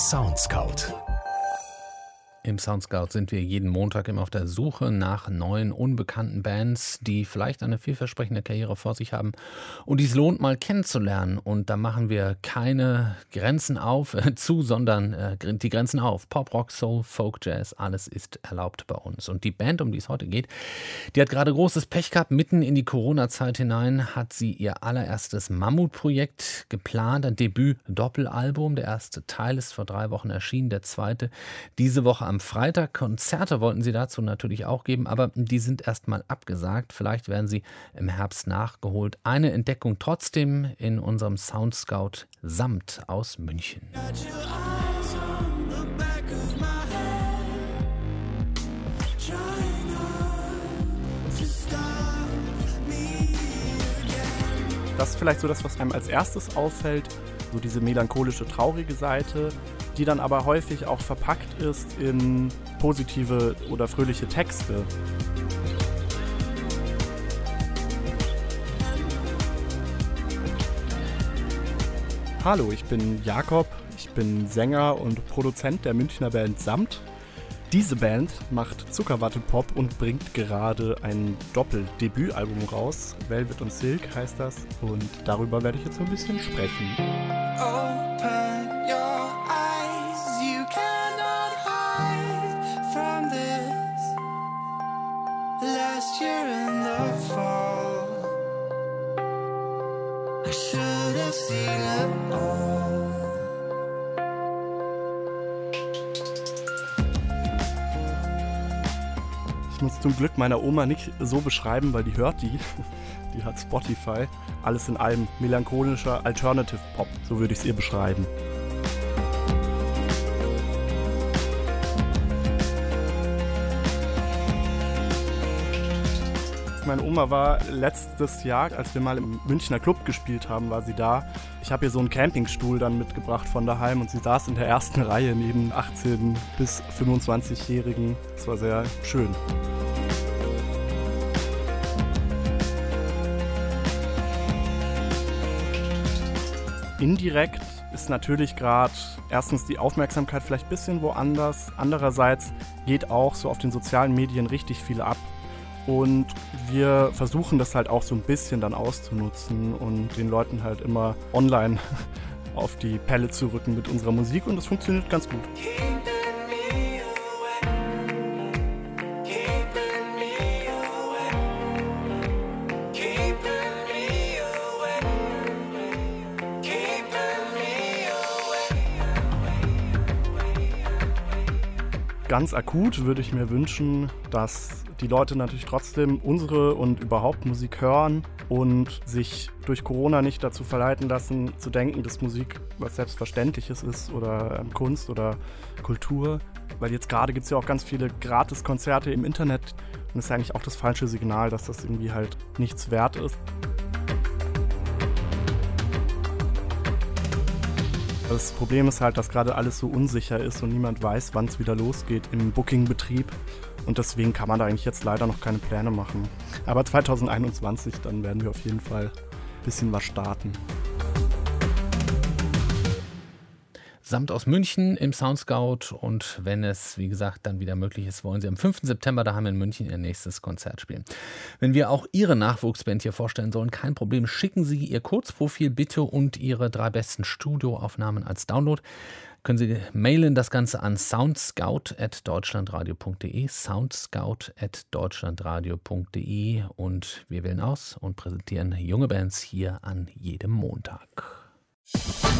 Soundscout. Im Soundscout sind wir jeden Montag immer auf der Suche nach neuen, unbekannten Bands, die vielleicht eine vielversprechende Karriere vor sich haben und die es lohnt, mal kennenzulernen. Und da machen wir keine Grenzen sondern die Grenzen auf. Pop, Rock, Soul, Folk, Jazz, alles ist erlaubt bei uns. Und die Band, um die es heute geht, die hat gerade großes Pech gehabt. Mitten in die Corona-Zeit hinein hat sie ihr allererstes Mammutprojekt geplant, ein Debüt-Doppelalbum. Der erste Teil ist vor 3 Wochen erschienen, der zweite diese Woche am Freitag. Konzerte wollten sie dazu natürlich auch geben, aber die sind erstmal abgesagt. Vielleicht werden sie im Herbst nachgeholt. Eine Entdeckung trotzdem in unserem Soundscout Samt aus München. Das ist vielleicht so das, was einem als erstes auffällt, so diese melancholische, traurige Seite, die dann aber häufig auch verpackt ist in positive oder fröhliche Texte. Hallo, ich bin Jakob, ich bin Sänger und Produzent der Münchner Band Samt. Diese Band macht Zuckerwatte-Pop und bringt gerade ein Doppeldebütalbum raus. Velvet und Silk heißt das und darüber werde ich jetzt so ein bisschen sprechen. Open your eyes, you cannot hide from this. Last year in the fall, I should have seen it all. Ich muss zum Glück meiner Oma nicht so beschreiben, weil die hört die. Die hat Spotify. Alles in allem melancholischer Alternative Pop, so würde ich es ihr beschreiben. Meine Oma war letztes Jahr, als wir mal im Münchner Club gespielt haben, war sie da. Ich habe ihr so einen Campingstuhl dann mitgebracht von daheim und sie saß in der ersten Reihe neben 18- bis 25-Jährigen. Das war sehr schön. Indirekt ist natürlich gerade erstens die Aufmerksamkeit vielleicht ein bisschen woanders. Andererseits geht auch so auf den sozialen Medien richtig viel ab. Und wir versuchen das halt auch so ein bisschen dann auszunutzen und den Leuten halt immer online auf die Pelle zu rücken mit unserer Musik und das funktioniert ganz gut. Ganz akut würde ich mir wünschen, dass die Leute natürlich trotzdem unsere und überhaupt Musik hören und sich durch Corona nicht dazu verleiten lassen, zu denken, dass Musik was Selbstverständliches ist oder Kunst oder Kultur. Weil jetzt gerade gibt es ja auch ganz viele Gratis-Konzerte im Internet und das ist eigentlich auch das falsche Signal, dass das irgendwie halt nichts wert ist. Das Problem ist halt, dass gerade alles so unsicher ist und niemand weiß, wann es wieder losgeht im Booking-Betrieb. Und deswegen kann man da eigentlich jetzt leider noch keine Pläne machen. Aber 2021, dann werden wir auf jeden Fall ein bisschen was starten. Samt aus München im Soundscout und wenn es, wie gesagt, dann wieder möglich ist, wollen sie am 5. September daheim in München ihr nächstes Konzert spielen. Wenn wir auch Ihre Nachwuchsband hier vorstellen sollen, kein Problem, schicken Sie Ihr Kurzprofil bitte und Ihre 3 besten Studioaufnahmen als Download. Können Sie mailen das Ganze an soundscout@deutschlandradio.de, soundscout@deutschlandradio.de und wir wählen aus und präsentieren junge Bands hier an jedem Montag.